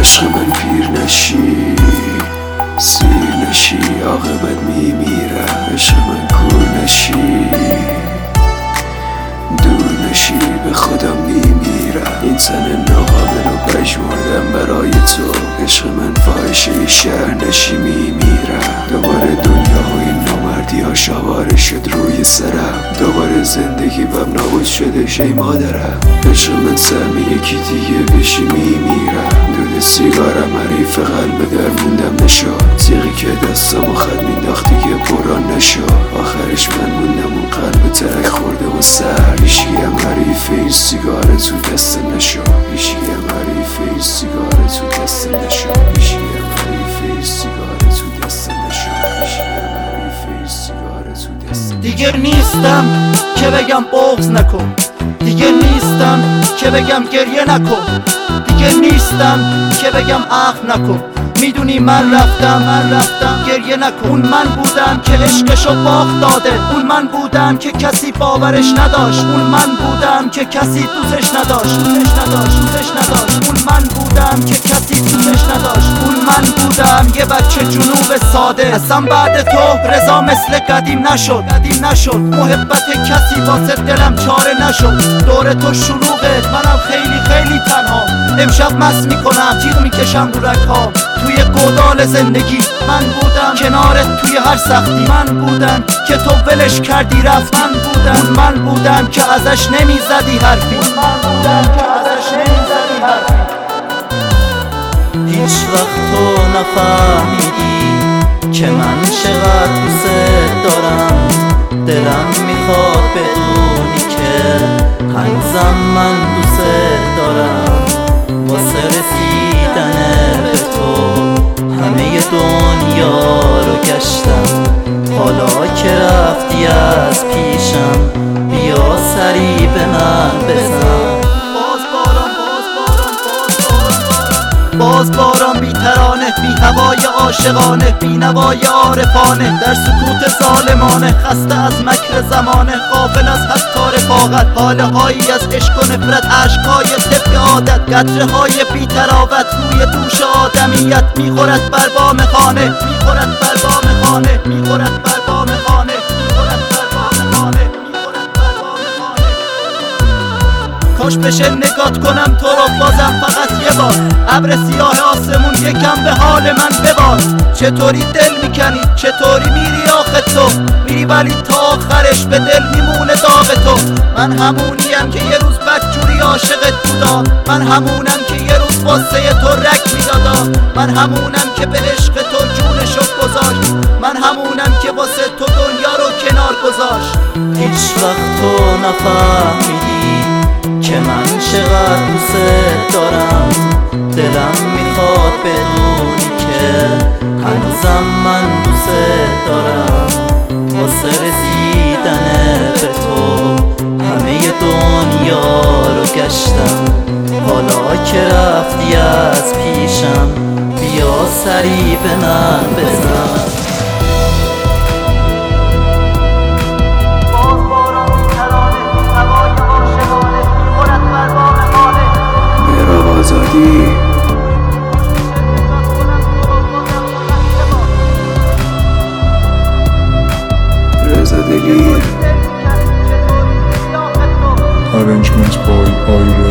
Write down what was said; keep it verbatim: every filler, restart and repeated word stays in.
عشق من پیر نشی سیر نشی عاقبت میمیرم. عشق من کور نشی دور نشی به خدا میمیرم. این تن ناقابل و پژمردم برای تو. عشق من فاحشه شهر نشی میمیرم. دوباره دنیا و این نامردی ها شواره شد روی سرم. دوباره زندگی بم نابود شده شی مادرم. عشق من سهم یکی دیگه بشی میمیرم. دود سیگارم حریف قلب در موندم نشد. تیغی که دستم و خط مینداخت دیگه بران نشد. آخرش من موندم اون قلب ترک خورده و سر. هیچگیم حریف این سیگار تو دست نشد. هیچگیم حریف این سیگار تو دست نشد. هیچگیم حریف این سیگار تو دست نشد. هیچگیم حریف این سیگار تو دست نشد. دیگر نیستم که بگم بغض نکن. دیگر نیستم که بگم گریه نکن. دیگر نیستم که بگم عفو نکن. میدونی من رفتم من رفتم گریه نکن. اون من بودم که عشقشو باخت داده. اون من بودم که کسی باورش نداشت. اون من بودم که کسی دوستش نداشت. دوستش نداشت دوستش نداشت. اون من بودم که کسی دوستش نداشت. اون من بودم یه بچه جنوب ساده. اصلا بعد تو رضا مثل قدیم نشد. قدیم نشد. محبت کسی واسه دلم چاره نشد. دور تو شلوغه منم خیلی خیلی تنها. امشب مست میکنم تیغ میکشم رو رگ‌ها. توی گودال زندگی من بودم کنارت توی هر سختی. من بودم که تو ولش کردی رفت. من بودم اون من بودم که ازش نمیزدی حرفی. اون من بودم که ازش نمیزدی حرفی. هیچ وقت تو نفهمیدی که من چقدر دوست دارم. دلم میخواد بدونی که هنوزم من دوست دارم. واسه رسیدن به تو همه دنیا رو گشتم. حالا که رفتی از پیشم بیا سری به من بزن. باز باران باز باران باز باران بی ترانه بی هوای عاشقانه بی نوای عارفانه در سکوت ظالمانه. خسته از مکر زمانه غافل از حتی رفاقت. حاله هایی از عشق و نفرت عشقهای طبق عادت. قطره های بی تراوت روی دوش آدمیت میخورد بر بام خانه. میخورد بر بام خانه. میخورد بر بام خانه. میخورد بر بام خانه. میخورد بر بام خانه. کاش بشه نگات کنم تو رو بازم فقط یه بار. ابر سیاه آسمون یکم به حال من ببار. چطوری دل میکنی چطوری میری آخه تو. میری ولی تا آخرش به دل میمونه داغ تو. من همونیم که یه روز بدجوری عاشقت بودا. من همونم که یه روز واسه تو رک میدادا. من همونم که به عشق تو جونشو گذاشت. من همونم که واسه تو دنیا رو کنار گذاشت. هیچ وقت تو نفهمیدی که من چقدر دوست دارم. دلم میخواد بدونی که هنوزم من دوست دارم. واسه رسیدن به تو همه دنیا رو گشتم. حالا که رفتی از پیشم بیا سری به من بزن. آزادی رضا دلیر. Arrangements by Ira